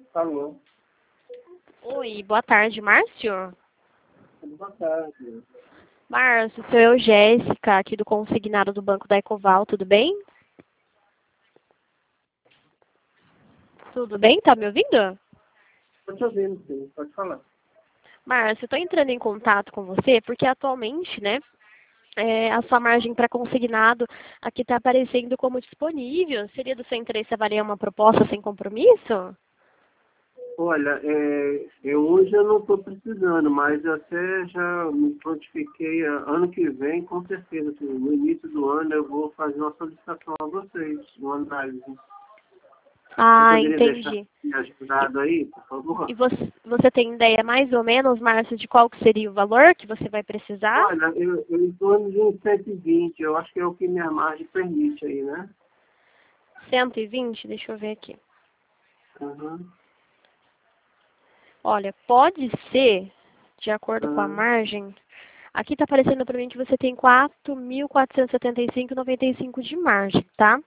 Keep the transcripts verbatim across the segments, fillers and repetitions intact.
Alô. Oi, boa tarde, Márcio. Boa tarde. Márcio, sou eu, Jéssica, aqui do consignado do Banco da Ecoval, tudo bem? Tudo bem? Tá me ouvindo? Estou te ouvindo, sim. Pode falar. Márcio, eu estou entrando em contato com você porque atualmente, né, é, a sua margem para consignado aqui está aparecendo como disponível. Seria do seu interesse avaliar uma proposta sem compromisso? Olha, é, eu hoje eu não estou precisando, mas eu até já me prontifiquei. a- Ano que vem, com certeza, assim, no início do ano, eu vou fazer uma solicitação a vocês, uma análise. Você Ah, poderia deixar entendi. me ajudado aí, por favor? E você, você tem ideia mais ou menos, Márcio, de qual que seria o valor que você vai precisar? Olha, eu, eu em torno de uns cento e vinte, eu acho que é o que minha margem permite aí, né? cento e vinte? Deixa eu ver aqui. Uhum. Olha, pode ser, de acordo com a Uhum. margem, aqui está aparecendo para mim que você tem quatro mil quatrocentos e setenta e cinco vírgula noventa e cinco de margem, tá?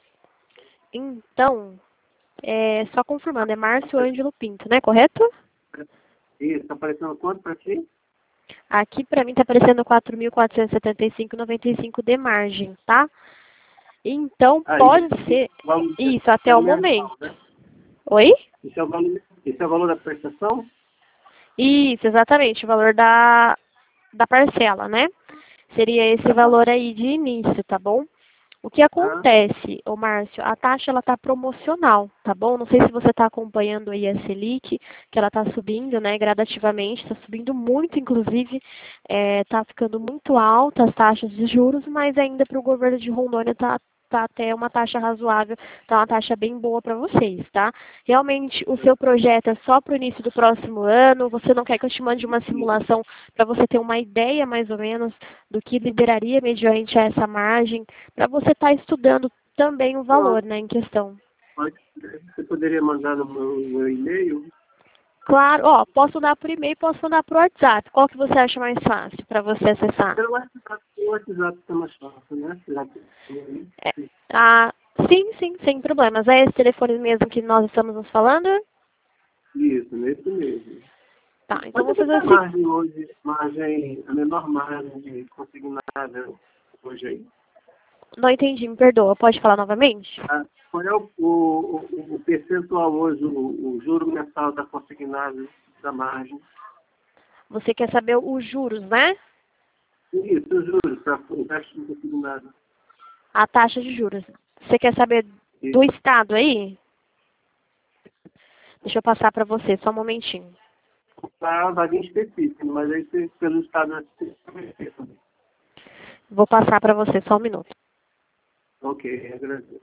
Então, é, só confirmando, é Márcio Ângelo Pinto, né? Correto? Isso, está aparecendo quanto para ti? Aqui para mim está aparecendo quatro mil quatrocentos e setenta e cinco vírgula noventa e cinco de margem, tá? Então, Ah, pode isso, ser o valor isso até é o mensal, momento. né? Oi? Isso é o valor, isso é o valor da prestação? Isso, exatamente, o valor da, da parcela, né? Seria esse Ah, valor aí de início, tá bom? O que ah, acontece, ô Márcio, a taxa ela tá promocional, tá bom? Não sei se você está acompanhando aí a Selic, que ela está subindo, né, gradativamente, está subindo muito, inclusive, está ficando muito alta as taxas de juros, mas ainda para o governo de Rondônia está tá até uma taxa razoável, tá uma taxa bem boa para vocês, tá? Realmente, o seu projeto é só para o início do próximo ano, você não quer que eu te mande uma simulação para você ter uma ideia, mais ou menos, do que liberaria mediante essa margem, para você estar estudando também o bom, valor, né, em questão. pode, você poderia mandar no meu, meu e-mail? Claro, ó, posso mandar por e-mail, posso mandar por WhatsApp. Qual que você acha mais fácil para você acessar? Pelo WhatsApp, o WhatsApp está mais fácil, né? Já que- É, ah, sim, sim, sem problemas. É esse telefone mesmo que nós estamos nos falando? Isso, nesse mesmo. Tá, então Quanto é vou que fazer está a assim. margem hoje, margem, a menor margem de consignável hoje aí? Não entendi, me perdoa. Pode falar novamente? Ah, qual é o, o, o, o percentual hoje, o, o juro mensal da consignável da margem? Você quer saber os juros, né? Isso, os juros para o empréstimo consignado. A taxa de juros. Você quer saber Isso. do estado aí? Deixa eu passar para você, só um momentinho. Para a vaga específica, mas aí você, pelo estado. Vou passar para você, só um minuto. Ok, agradeço.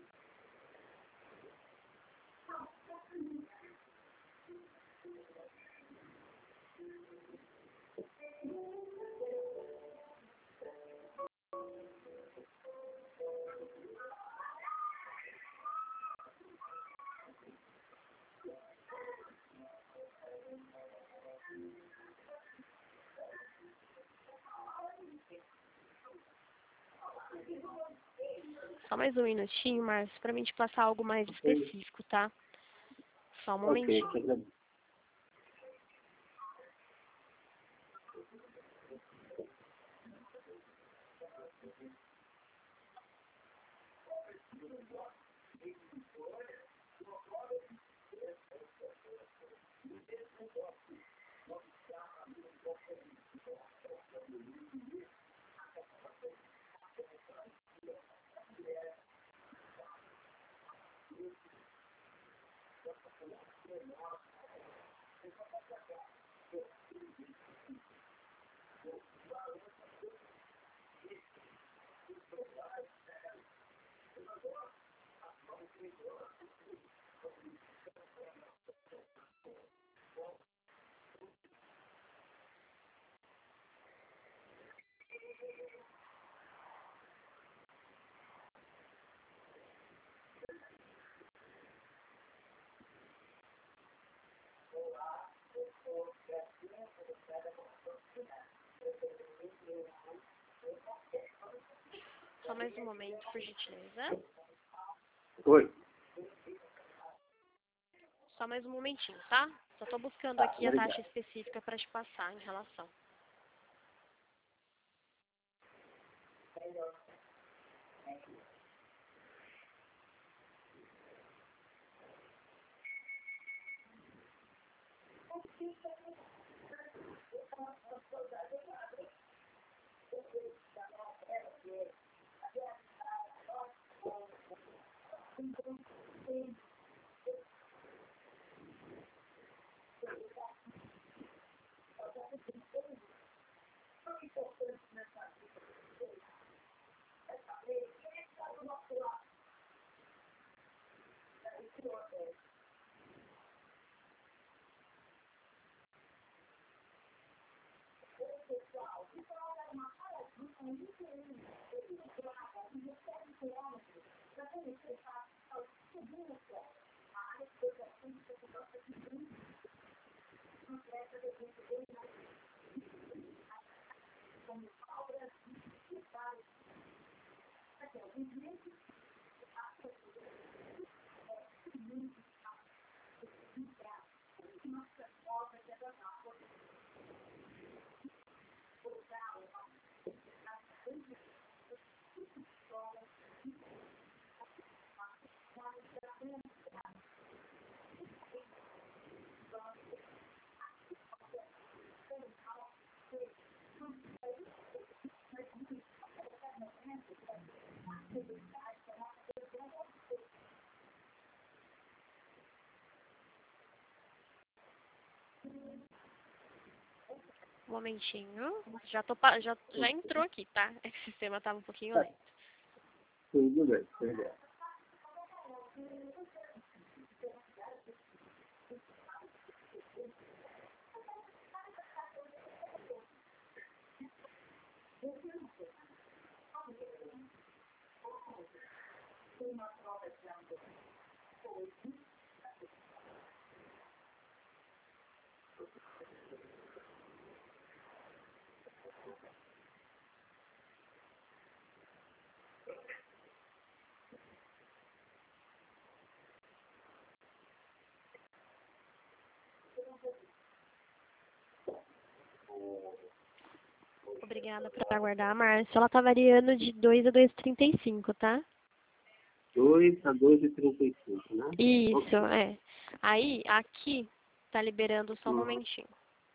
Só mais um minutinho, Márcio, para mim te passar algo mais específico, tá? Só um Ok, momentinho. te agradeço. Só mais um momento, por gentileza. Oi. Só Só mais um momentinho, tá? Só tô buscando Tá, aqui a obrigado. taxa específica para te passar em relação. Um momentinho. Já, tô, pa- já, já entrou aqui, tá? É que o sistema tava um pouquinho lento. Tudo bem, obrigado. Obrigada por aguardar, Márcio. Ela tá variando de dois a dois e trinta e cinco, tá? dois a dois e trinta e cinco, né? Isso, Ok. é. Aí, aqui, tá liberando só um Uhum. momentinho.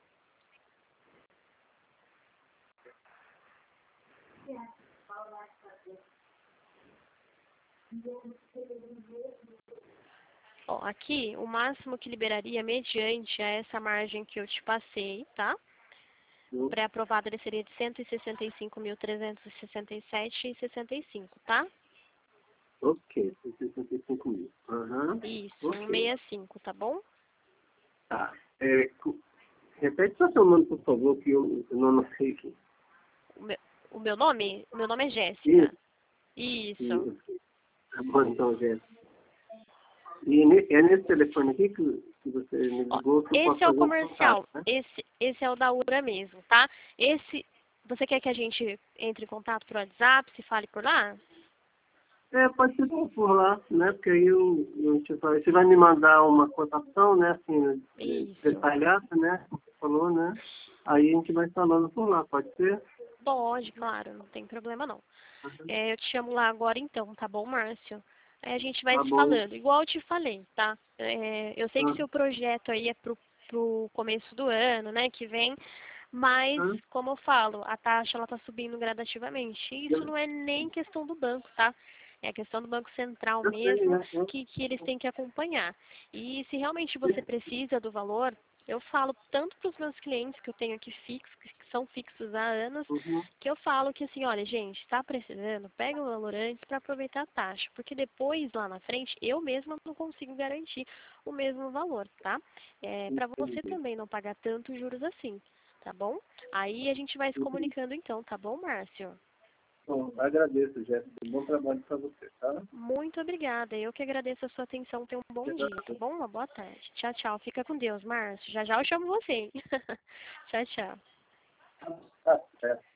Ó, aqui, o máximo que liberaria mediante a essa margem que eu te passei, tá? Uhum. Pré-aprovado ele seria de cento e sessenta e cinco mil trezentos e sessenta e sete reais e sessenta e cinco, tá? Ok, sessenta e cinco mil. Aham. Isso, Ok. cento e sessenta e cinco, tá bom? Tá. É, cu- repete só seu nome, por favor, que eu, eu não anotei aqui. O meu, o meu nome? O meu nome é Jéssica. Isso. Isso. Isso. Tá bom, então, Jéssica. E ne- é nesse telefone aqui que, que você me Ó, ligou que eu posso esse é o fazer um comercial. contato, né? Esse, esse é o da Ura mesmo, tá? Esse, você quer que a gente entre em contato por WhatsApp, se fale por lá? É, pode ser por lá, né? Porque aí eu, eu te falo, você vai me mandar uma cotação, né? Assim, Isso. detalhada, né? Como você falou, né? Aí a gente vai falando por lá, pode ser? Pode, claro, não tem problema não. Uhum. É, eu te chamo lá agora então, tá bom, Márcio? Aí a gente vai Tá se bom. falando, igual eu te falei, tá? É, eu sei que Ah, seu projeto aí é pro, pro começo do ano, né, que vem, mas, ah, como eu falo, a taxa ela tá subindo gradativamente. E isso eu, não é nem questão do banco, tá? É a questão do Banco Central eu sei, mesmo, né? Eu, que, que eles têm que acompanhar. E se realmente você precisa do valor, eu falo tanto para os meus clientes que eu tenho aqui fixos, que são fixos há anos, uhum. que eu falo que assim, olha, gente, está precisando, pega o valor antes para aproveitar a taxa, porque depois, lá na frente, eu mesma não consigo garantir o mesmo valor, tá? É, para você Entendi. também não pagar tantos juros assim, tá bom? Aí a gente vai se Uhum. comunicando então, tá bom, Márcio? Bom, agradeço, Jéssica. Bom trabalho para você, tá? Muito obrigada. Eu que agradeço a sua atenção. Tenha um bom dia, tá bom? Uma boa tarde. Tchau, tchau. Fica com Deus, Márcio. Já já eu chamo você, hein? Tchau, tchau. Tá certo.